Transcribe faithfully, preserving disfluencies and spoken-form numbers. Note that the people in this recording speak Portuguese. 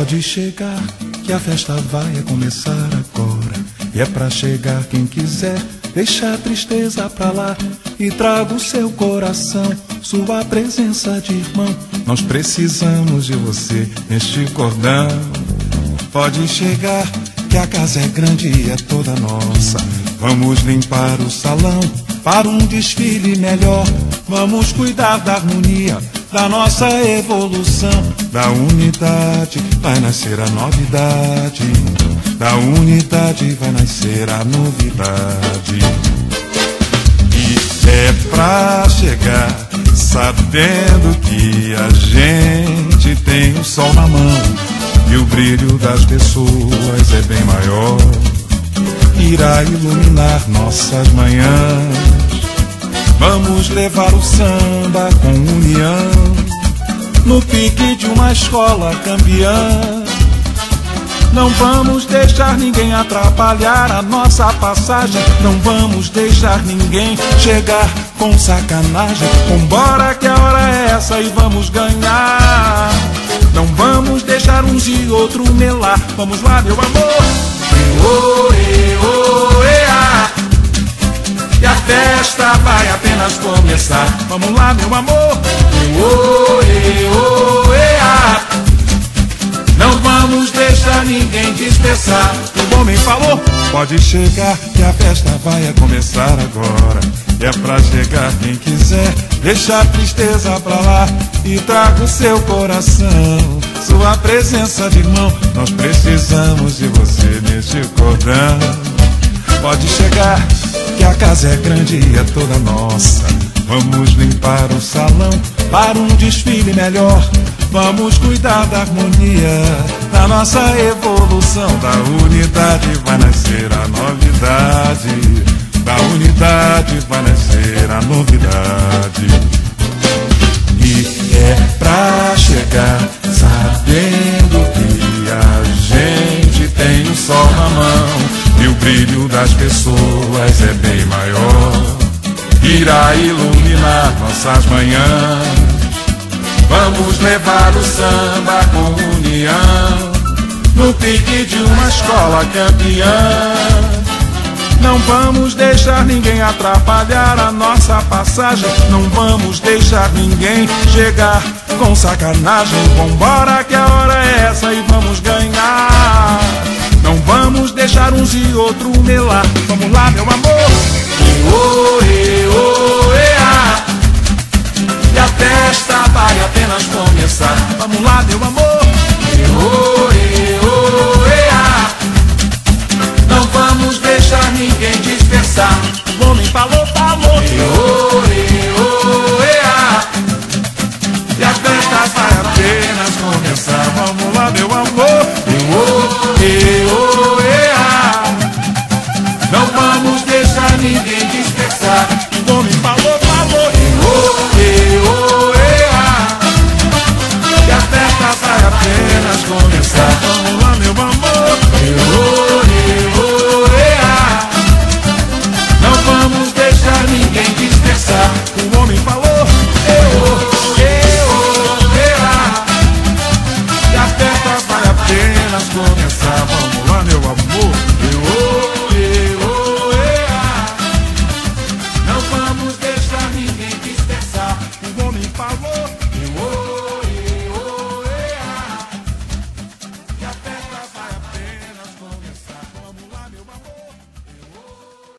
Pode chegar, que a festa vai começar agora. E é pra chegar quem quiser, deixa a tristeza pra lá e traga o seu coração, sua presença de irmão. Nós precisamos de você neste cordão. Pode chegar, que a casa é grande e é toda nossa. Vamos limpar o salão para um desfile melhor. Vamos cuidar da harmonia, da nossa evolução. Da unidade vai nascer a novidade. Da unidade vai nascer a novidade. E é pra chegar sabendo que a gente tem o sol na mão e o brilho das pessoas é bem maior. Irá iluminar nossas manhãs. Vamos levar o samba com união no pique de uma escola campeã. Não vamos deixar ninguém atrapalhar a nossa passagem. Não vamos deixar ninguém chegar com sacanagem. Vambora que a hora é essa e vamos ganhar. Não vamos deixar uns e outro melar. Vamos lá, meu amor. Oh, eh, oh, eh, ah. E a festa vai apenas começar. Vamos lá, meu amor. Oh, eh, oh, eh, ah. Não vamos deixar ninguém dispersar. O homem falou. Pode chegar, que a festa vai começar agora. É pra chegar quem quiser, deixa a tristeza pra lá e traga o seu coração, sua presença de irmão. Nós precisamos de você neste cordão. Pode chegar, que a casa é grande e é toda nossa. Vamos limpar o salão para um desfile melhor. Vamos cuidar da harmonia, da nossa evolução. Da unidade vai nascer a novidade. Da unidade vai nascer a novidade. E é pra chegar sabendo que a gente tem o sol na mão e o brilho das pessoas é bem maior. Irá iluminar nossas manhãs. Vamos levar o samba com união no pique de uma escola campeã. Não vamos deixar ninguém atrapalhar a nossa passagem. Não vamos deixar ninguém chegar com sacanagem. Vambora que a hora é essa e vamos ganhar. Não vamos deixar uns e outro melar. Vamos lá, meu amor. Oh, eh, oh, eh, ah. E a festa vai apenas começar. Vamos lá, meu amor. Oh, eh, oh, eh, ah. Não vamos deixar ninguém dispersar. O homem falou, falou. Oh, eh, oh, eh, ah. E a festa vai apenas começar. Vamos lá, meu amor. Oh, eh, oh, eh, ah. Não vamos deixar ninguém dispersar. O homem falou, falou. Oh, eh, oh, eh, ah. E a festa vai apenas começar. Vamos lá, meu amor. Oh, eh, oh, eh, ah. Não vamos deixar ninguém dispersar. O homem falou. Oh, eh, oh, eh, ah. E a festa vai apenas começar.